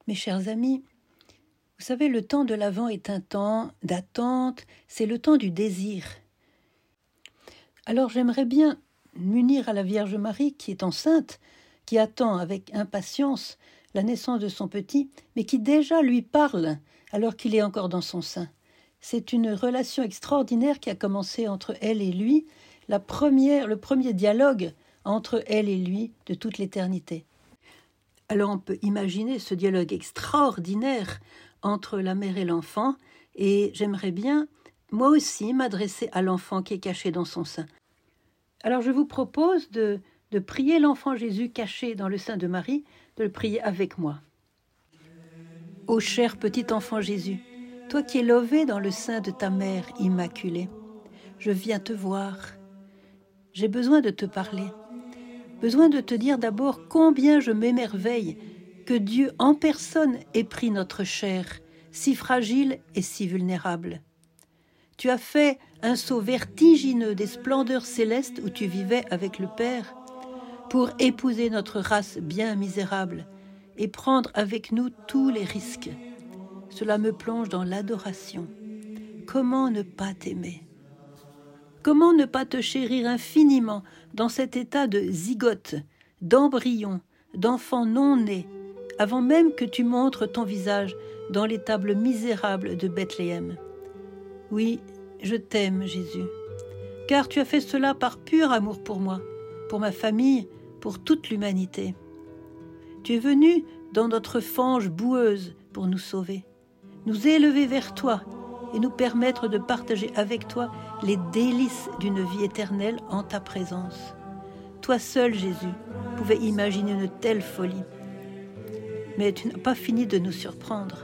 Mes chers amis, vous savez, le temps de l'Avent est un temps d'attente, c'est le temps du désir. Alors j'aimerais bien m'unir à la Vierge Marie qui est enceinte, qui attend avec impatience la naissance de son petit, mais qui déjà lui parle alors qu'il est encore dans son sein. C'est une relation extraordinaire qui a commencé entre elle et lui, le premier dialogue entre elle et lui de toute l'éternité. Alors on peut imaginer ce dialogue extraordinaire entre la mère et l'enfant, et j'aimerais bien, moi aussi, m'adresser à l'enfant qui est caché dans son sein. Alors je vous propose de prier l'enfant Jésus caché dans le sein de Marie, de le prier avec moi. Ô cher petit enfant Jésus, toi qui es lové dans le sein de ta mère immaculée, je viens te voir. J'ai besoin de te parler, besoin de te dire d'abord combien je m'émerveille que Dieu en personne ait pris notre chair, si fragile et si vulnérable. Tu as fait un saut vertigineux des splendeurs célestes où tu vivais avec le Père pour épouser notre race bien misérable et prendre avec nous tous les risques. Cela me plonge dans l'adoration. Comment ne pas t'aimer? Comment ne pas te chérir infiniment dans cet état de zygote, d'embryon, d'enfant non né, avant même que tu montres ton visage dans l'étable misérable de Bethléem? Oui, je t'aime, Jésus, car tu as fait cela par pur amour pour moi, pour ma famille, pour toute l'humanité. Tu es venu dans notre fange boueuse pour nous sauver, nous élever vers toi et nous permettre de partager avec toi les délices d'une vie éternelle en ta présence. Toi seul, Jésus, pouvais imaginer une telle folie. Mais tu n'as pas fini de nous surprendre.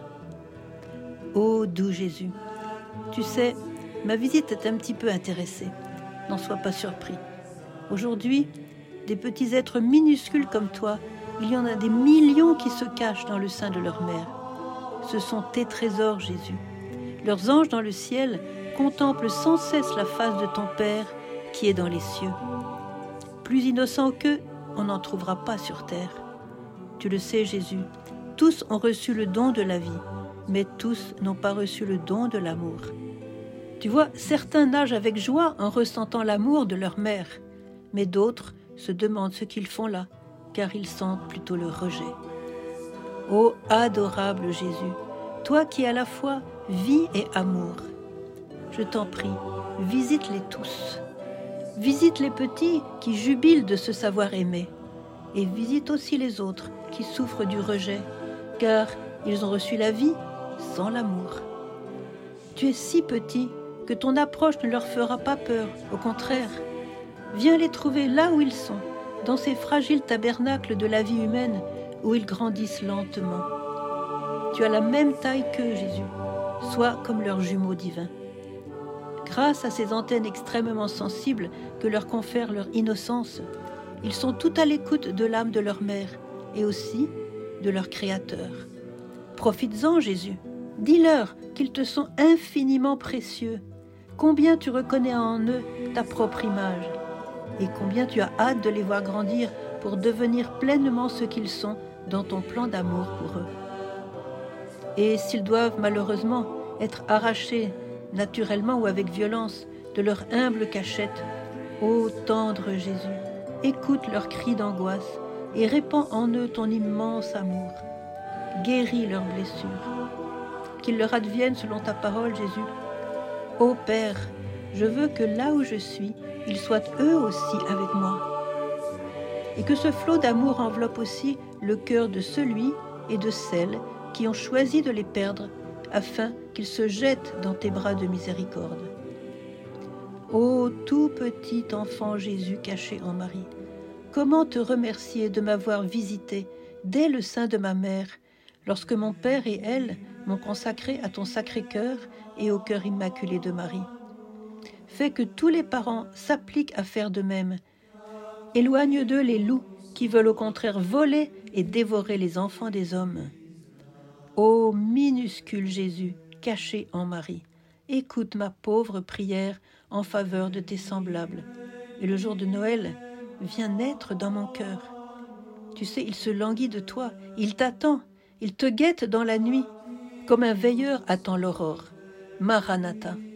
Ô doux Jésus, tu sais, ma visite est un petit peu intéressée. N'en sois pas surpris. Aujourd'hui, des petits êtres minuscules comme toi, il y en a des millions qui se cachent dans le sein de leur mère. Ce sont tes trésors, Jésus. Leurs anges dans le ciel contemplent sans cesse la face de ton Père qui est dans les cieux. Plus innocent qu'eux, on n'en trouvera pas sur terre. Tu le sais, Jésus, tous ont reçu le don de la vie, mais tous n'ont pas reçu le don de l'amour. Tu vois, certains nagent avec joie en ressentant l'amour de leur mère, mais d'autres se demandent ce qu'ils font là, car ils sentent plutôt le rejet. Ô adorable Jésus, toi qui es à la fois vie et amour, je t'en prie, visite-les tous. Visite les petits qui jubilent de se savoir aimer, et visite aussi les autres qui souffrent du rejet, car ils ont reçu la vie sans l'amour. Tu es si petit que ton approche ne leur fera pas peur, au contraire. Viens les trouver là où ils sont, dans ces fragiles tabernacles de la vie humaine où ils grandissent lentement. Tu as la même taille qu'eux, Jésus, sois comme leurs jumeaux divins. Grâce à ces antennes extrêmement sensibles que leur confère leur innocence, ils sont tout à l'écoute de l'âme de leur mère et aussi de leur Créateur. Profites-en, Jésus. Dis-leur qu'ils te sont infiniment précieux, combien tu reconnais en eux ta propre image et combien tu as hâte de les voir grandir pour devenir pleinement ce qu'ils sont dans ton plan d'amour pour eux. Et s'ils doivent malheureusement être arrachés naturellement ou avec violence de leur humble cachette, ô tendre Jésus, écoute leurs cris d'angoisse et répands en eux ton immense amour. Guéris leurs blessures. Qu'il leur advienne selon ta parole, Jésus. Ô Père, je veux que là où je suis, ils soient eux aussi avec moi. Et que ce flot d'amour enveloppe aussi le cœur de celui et de celles qui ont choisi de les perdre, afin qu'ils se jettent dans tes bras de miséricorde. Ô tout petit enfant Jésus caché en Marie, comment te remercier de m'avoir visité dès le sein de ma mère, lorsque mon Père et elle m'ont consacré à ton Sacré-Cœur et au cœur immaculé de Marie. Fais que tous les parents s'appliquent à faire de même. Éloigne d'eux les loups qui veulent au contraire voler et dévorer les enfants des hommes. Ô minuscule Jésus, caché en Marie, écoute ma pauvre prière en faveur de tes semblables. Et le jour de Noël, viens naître dans mon cœur. Tu sais, il se languit de toi, il t'attend, Il te guette dans la nuit, comme un veilleur attend l'aurore. Maranatha.